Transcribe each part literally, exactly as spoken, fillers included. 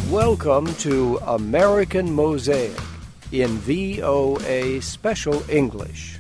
Welcome to American Mosaic in V O A Special English.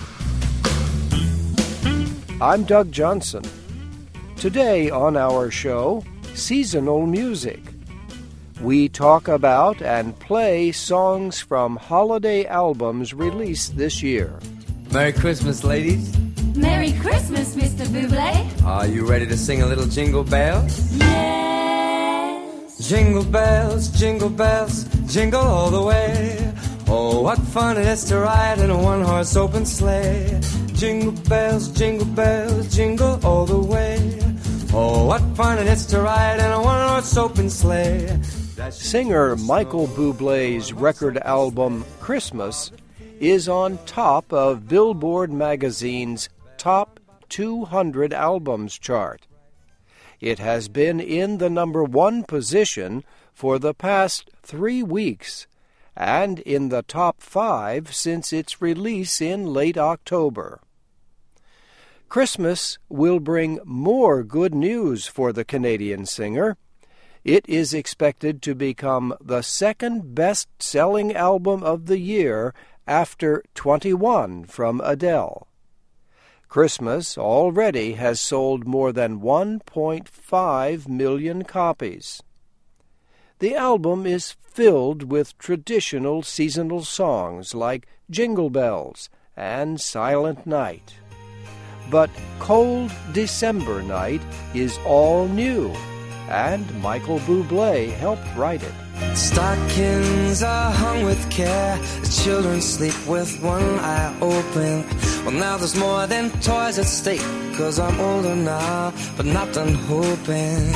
I'm Doug Johnson. Today on our show, seasonal music. We talk about and play songs from holiday albums released this year. Merry Christmas, ladies. Merry Christmas, Mister Bublé. Are you ready to sing a little Jingle Bells? Yes. Jingle bells, jingle bells, jingle all the way. Oh, what fun it is to ride in a one-horse open sleigh. Jingle bells, jingle bells, jingle all the way. Oh, what fun it is to ride in a one-horse open sleigh. Singer Michael Bublé's record album, Christmas, is on top of Billboard magazine's Top two hundred Albums chart. It has been in the number one position for the past three weeks and in the top five since its release in late October. Christmas will bring more good news for the Canadian singer. It is expected to become the second best-selling album of the year after twenty-one from Adele. Christmas already has sold more than one point five million copies. The album is filled with traditional seasonal songs like Jingle Bells and Silent Night. But Cold December Night is all new, and Michael Bublé helped write it. Stockings are hung with care as children sleep with one eye open. Well, now there's more than toys at stake, 'cause I'm older now, but not done hoping.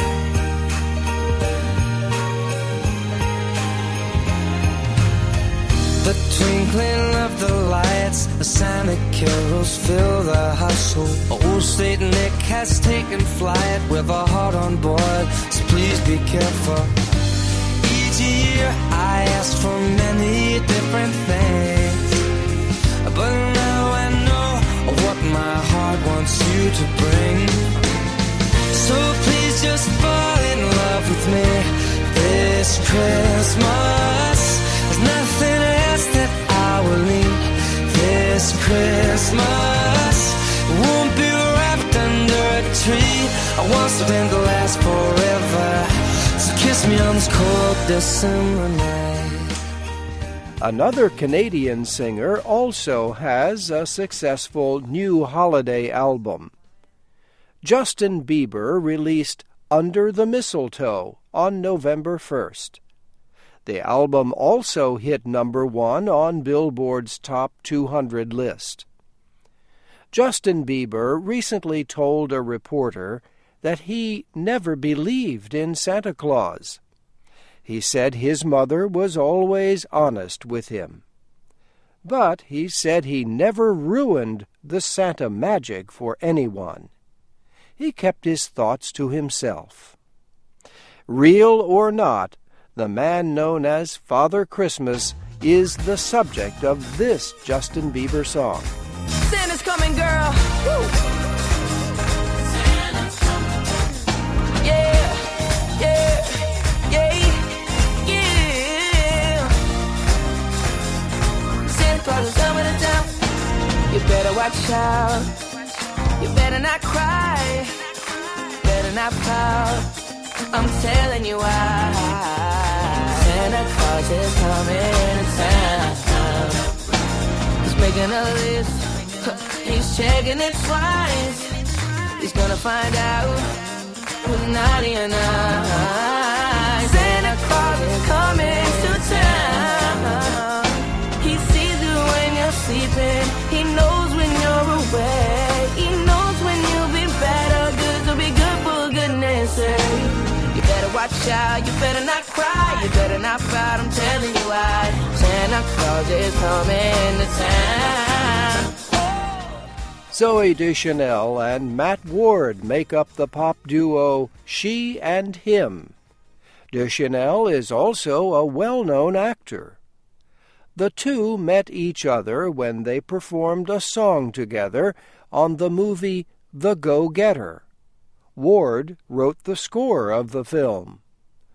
The twinkling of the lights, the Santa carols fill the household. Old Saint Nick has taken flight with a heart on board, so please be careful. Each year I ask for many different things, but now I know what my heart wants you to bring. So please just fall in love with me this Christmas. There's nothing else that I will need this Christmas. Won't be wrapped under a tree. I want something to last forever. So kiss me on this cold December night. Another Canadian singer also has a successful new holiday album. Justin Bieber released Under the Mistletoe on November first. The album also hit number one on Billboard's Top two hundred list. Justin Bieber recently told a reporter that he never believed in Santa Claus. He said his mother was always honest with him. But he said he never ruined the Santa magic for anyone. He kept his thoughts to himself. Real or not, the man known as Father Christmas is the subject of this Justin Bieber song. Santa's coming, girl. Woo. Santa's coming. Yeah, yeah, yeah, yeah. Santa Claus is coming to town. You better watch out. You better not cry. Better not pout. I'm telling you why. Santa Claus is coming to town. He's making a list. He's checking it twice. He's gonna find out who's naughty or nice. Santa Claus is coming to town. He sees you when you're sleeping. He knows when you're away. He knows when you'll be bad or good. So be good for goodness sake. You better watch out. You better not cry. You better not pout. I'm telling you why. Santa Claus is coming to town. Zooey Deschanel and Matt Ward make up the pop duo She and Him. Deschanel is also a well-known actor. The two met each other when they performed a song together on the movie The Go-Getter. Ward wrote the score of the film.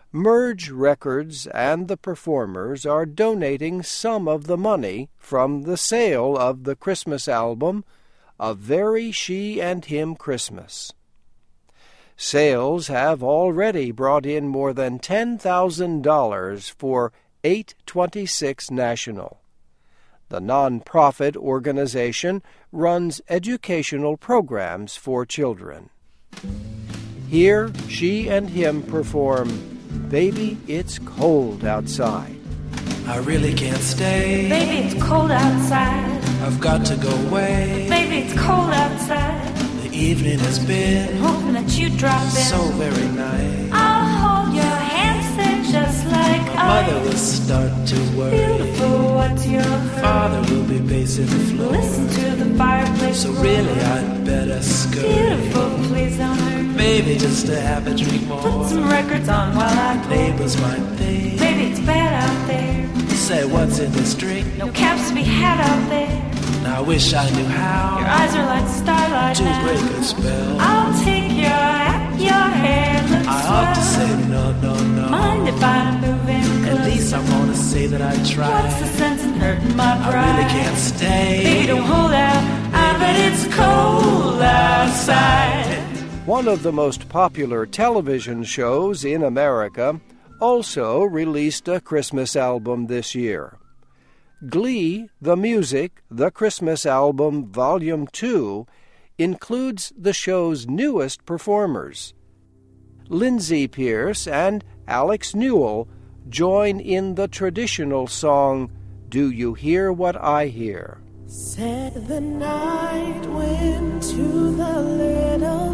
Merge Records and the performers are donating some of the money from the sale of the Christmas album, A Very She and Him Christmas. Sales have already brought in more than ten thousand dollars for eight twenty-six National. The non-profit organization runs educational programs for children. Here, she and him perform Baby, It's Cold Outside. I really can't stay. Baby, it's cold outside. I've got to go away. Baby, it's cold outside. The evening has been hoping that you drop in. So very nice. I'll hold your hand, say just like My I. mother will start to worry. Beautiful, what's your hurry? Father will be pacing the floor. Listen to the fireplace So roar. really I'd better scurry. Beautiful, please don't hurt me. Maybe just to have a drink more. Put some records on while I go. Neighbors might think. Baby, it's bad out there. Say what's in this drink. No caps to be had out there. I wish I knew how. Your eyes are like starlight to now. break a spell. I'll take your hat, your hair looks I swell. ought to say no, no, no. Mind if I move in close? At least I want to say that I tried. What's the sense in hurting my pride? I really can't stay. Baby, don't hold out. I bet it's cold outside. One of the most popular television shows in America also released a Christmas album this year. Glee, the Music, the Christmas Album, Volume two, includes the show's newest performers. Lindsay Pierce and Alex Newell join in the traditional song, Do You Hear What I Hear? Said the night wind to the little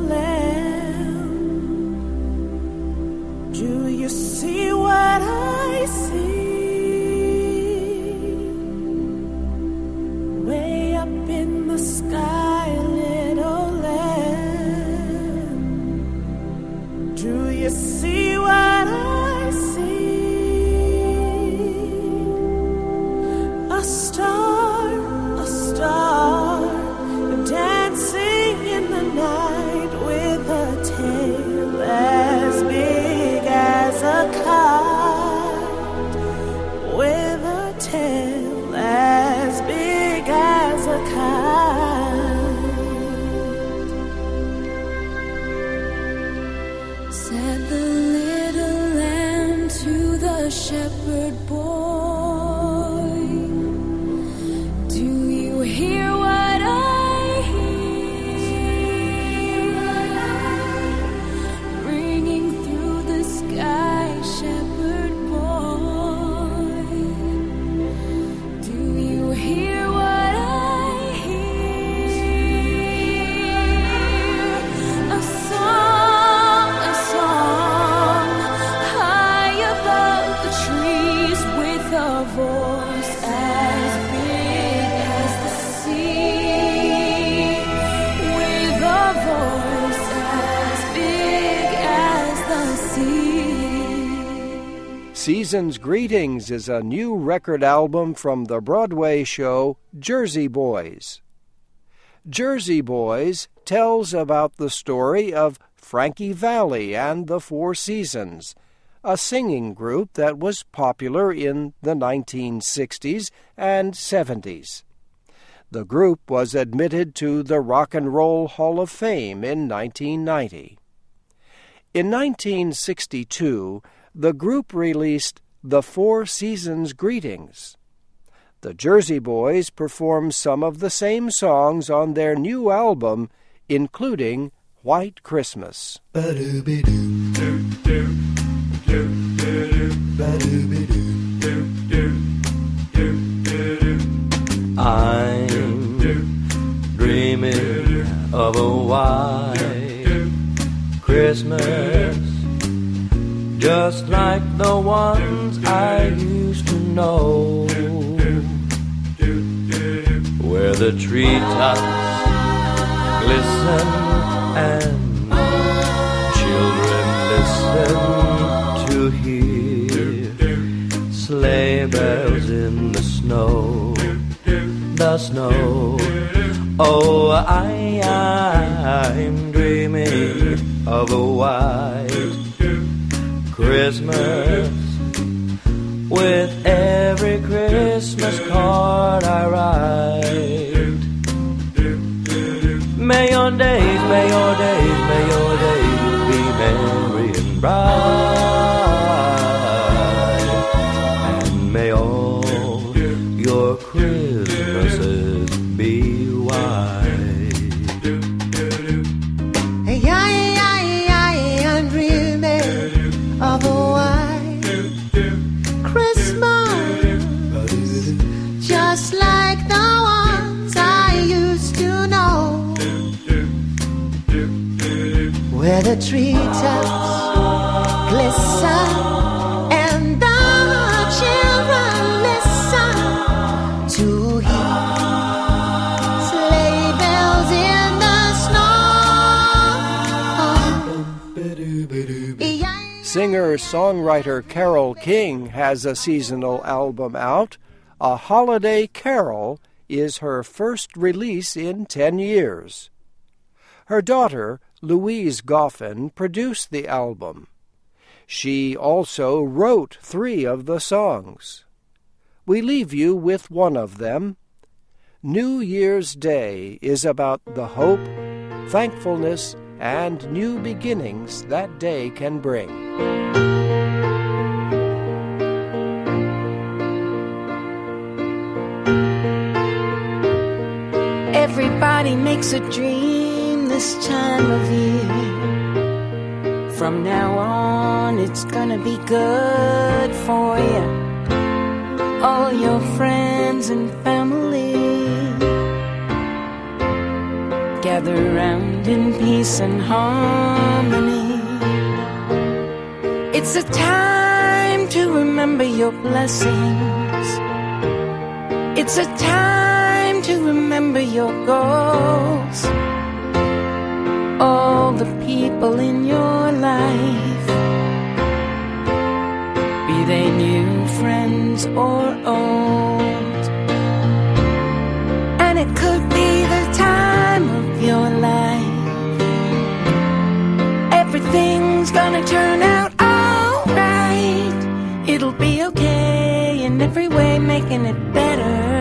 lamb, do you see what I see? Way up in the sky, little lamb, do you see what I see? A star, a star, dancing in the night with a tail as big as a kite, with a tail as big as a kite. Said the little lamb to the shepherd boy, do you hear what I hear? Ringing through the sky, shepherd boy, do you hear what I hear? A song, a song, high above the trees, with a voice as big as the sea, with a voice as big as the sea. Season's Greetings is a new record album from the Broadway show Jersey Boys. Jersey Boys tells about the story of Frankie Valli and the Four Seasons, a singing group that was popular in the nineteen sixties and seventies. The group was admitted to the Rock and Roll Hall of Fame in nineteen ninety. In nineteen sixty-two, the group released The Four Seasons Greetings. The Jersey Boys performed some of the same songs on their new album, including White Christmas. I'm dreaming of a white Christmas, just like the ones I used to know, where the treetops glisten and children listen to hear sleigh bells in the snow, the snow. Oh, I, I'm dreaming of a white Christmas. With every Christmas card I write, may your days, may your days, may your days be merry and bright, and may all your Christmases be white. Hey, I, I, I, I'm dreaming of a white Christmas, just like the ones I used to know, where the treetops glisten and the children listen to hear sleigh bells in the snow. Singer-songwriter Carole King has a seasonal album out. A Holiday Carol is her first release in ten years. Her daughter, Louise Goffin, produced the album. She also wrote three of the songs. We leave you with one of them. New Year's Day is about the hope, thankfulness, and new beginnings that day can bring. Everybody makes a dream this time of year. From now on, it's gonna be good for you. All your friends and family gather round in peace and harmony. It's a time to remember your blessings. It's a time to remember your goals. All the people in your life, be they new friends or old. And it could be the time of your life. Everything's gonna turn out alright. It'll be okay in every way, making it better.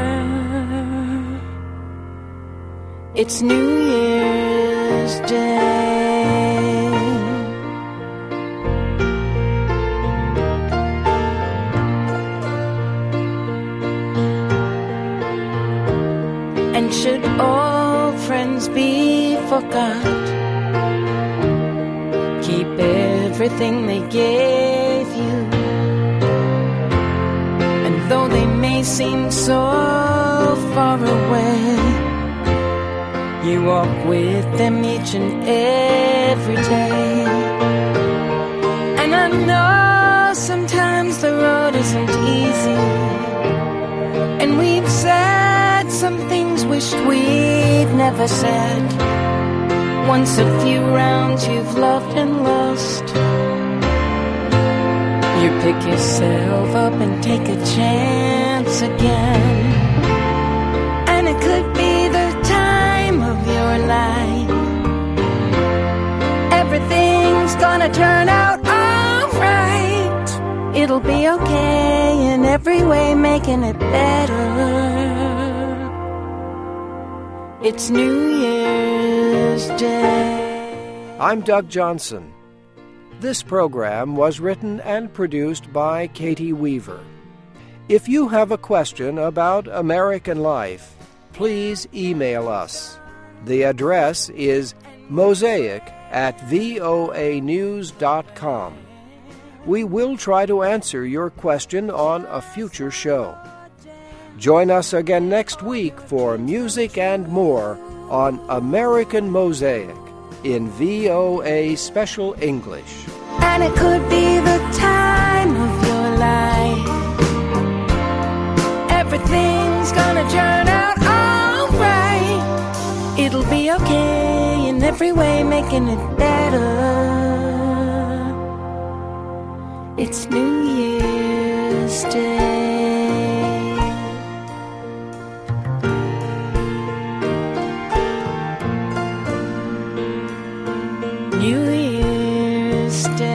It's New Year's Day. And should old friends be forgot, keep everything they gave you. And though they may seem so far away, you walk with them each and every day. And I know sometimes the road isn't easy, and we've said some things wished we'd never said. Once a few rounds you've loved and lost, you pick yourself up and take a chance again. And it could be the of your life. Everything's gonna turn out alright. It'll be okay in every way, making it better. It's New Year's Day. I'm Doug Johnson. This program was written and produced by Katie Weaver. If you have a question about American life, please email us. The address is mosaic at voa news dot com. We will try to answer your question on a future show. Join us again next week for music and more on American Mosaic in V O A Special English. And it could be the time of your life. Everything's gonna turn out alright. It'll be okay in every way, making it better. It's New Year's Day. New Year's Day.